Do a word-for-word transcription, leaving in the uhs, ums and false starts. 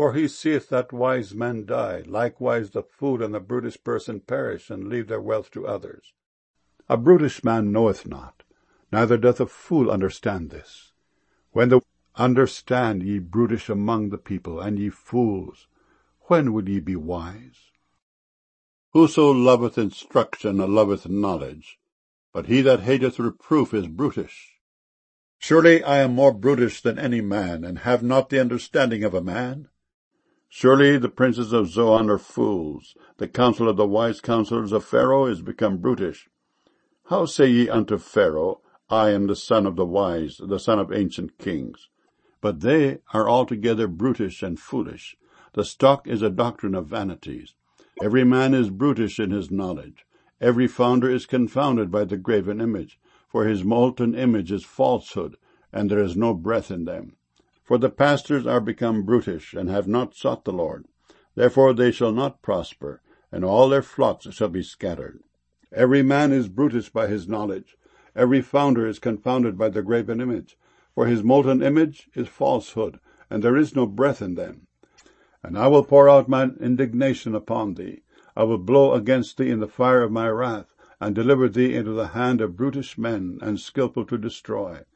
For he seeth that wise men die, likewise the fool and the brutish person perish, and leave their wealth to others. A brutish man knoweth not, neither doth a fool understand this. When the understand, ye brutish among the people, and ye fools, when will ye be wise? Whoso loveth instruction loveth knowledge, but he that hateth reproof is brutish. Surely I am more brutish than any man, and have not the understanding of a man. Surely the princes of Zoan are fools, the counsel of the wise counselors of Pharaoh is become brutish. How say ye unto Pharaoh, I am the son of the wise, the son of ancient kings? But they are altogether brutish and foolish. The stock is a doctrine of vanities. Every man is brutish in his knowledge. Every founder is confounded by the graven image, for his molten image is falsehood, and there is no breath in them. For the pastors are become brutish, and have not sought the Lord. Therefore they shall not prosper, and all their flocks shall be scattered. Every man is brutish by his knowledge. Every founder is confounded by the graven image. For his molten image is falsehood, and there is no breath in them. And I will pour out mine indignation upon thee. I will blow against thee in the fire of my wrath, and deliver thee into the hand of brutish men, and skilful to destroy.